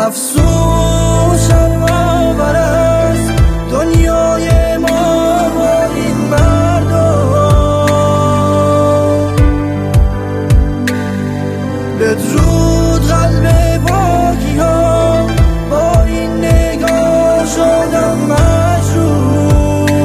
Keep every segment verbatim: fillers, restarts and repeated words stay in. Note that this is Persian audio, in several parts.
افسوس شرم‌آور است دنیای ما با این مردم. بدرود قلب پاکی ها با این نگاه شدم مجروح.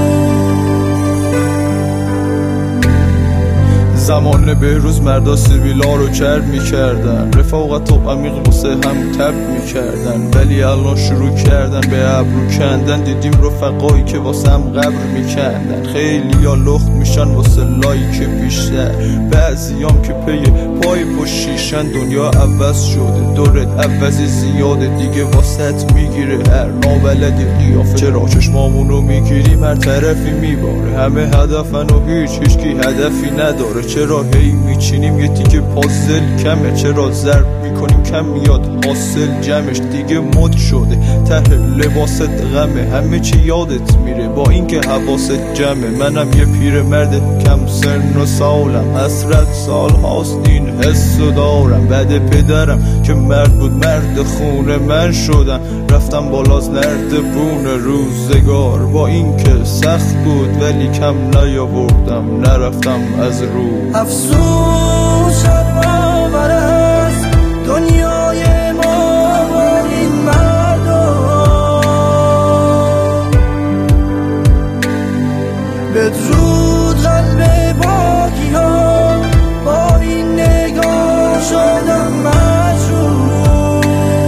زمان بهروز مردا سیبیلا رو کرد میکردن، رفاقت و عمیق واسه هم تب میکردن، ولی الان شروع کردن به ابرو کندن. دیدیم رفقایی که واسه هم قبر میکندن، خیلی ها لخت میشن واسه لایک بیشتر، بعضیام که پی پای پشیشن. دنیا عوض شده دورت عوضی زیاده دیگه واسط میگیره هر نابلدی قیافه. چرا چشمامونو میگیریم هر طرفی میباره، همه هدفن و هیچ هیچکی هدفی نداره. چرا هی میچینیم یه تیکه پازل کمه، چرا ضرب میکنیم کم میاد حاصل جمعش. دیگه مد شده ته لباست غمه، همه چی یادت میره با اینکه حواست جمعه. منم یه پیر مرد کم سن و سالم، حسرت سال هاست این حسو دارم. بعد پدرم که مرد بود مرد خونه من شدم، رفتم بالاز نردبون روزگار. با اینکه سخت بود ولی کم نیاوردم، نرفتم از رو. افسوس شرم‌آور است دنیای ما با این مردم. بدرود قلب پاکی ها با این نگاه شدم مجروح.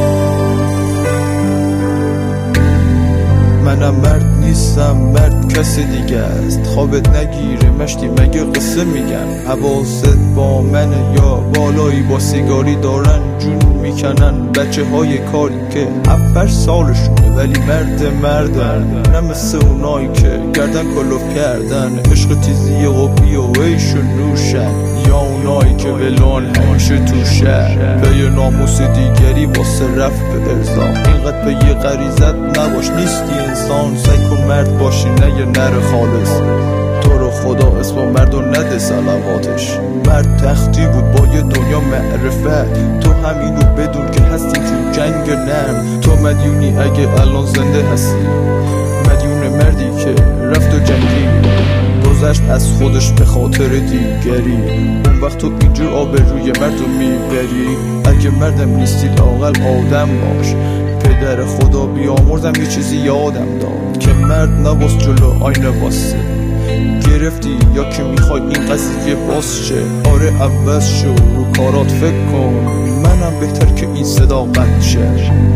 منم مرد نیستم، مرد کس دیگه است. خوابت نگیره مشتی مگه قصه میگن، حواست با منه یا بالایی با سیگاری دارن جون میکنن. بچه های کاری که هفت سالشونه ولی مرد مردن، نه مثل اونایی که گردن کلوف کردن. عشق تیزی قبی و ایشون نوشن، یا اونایی که ولان همیشه تو شهر پی ناموس دیگری واسه رفت به ارزا. اینقدر پی غریزت نباش نیستی انسان، سگ و مرد باشی نه یه نر خالص. تو رو خدا اسم مرد و نده صلواتش. مرد تختی بود با یه دنیا معرفت، تو همینو بدون که هستی تو جنگ نرم. تو مدیونی اگه الان زنده هستی، مدیون مردی که رفت و جنگی گذشت از خودش به خاطر دیگری. اون وقت تو اینجور آبروی مردو میبری. اگه مردم نیستی لااقل آدم باش. پدر خدا بیامرزم یه چیزی یادم داد که مرد نباس جلو آینه واسه. گرفتی یا که میخوای این قضیه باز شه؟ آره عوض شو، رو کارات فکر کن. منم بهتر که این صدا قطع شه.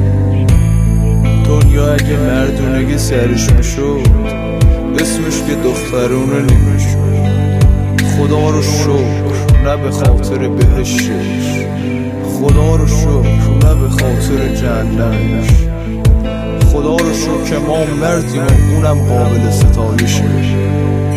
دنیا اگه مردونگی سرش میشد، اسمش که دخترونه نمیشد. خدا رو شکر نه به خاطر بهشتش، خدا رو شکر نه به خاطر جهنمش. خدا رو شکر که ما مردیم و اونم قابل ستایشه.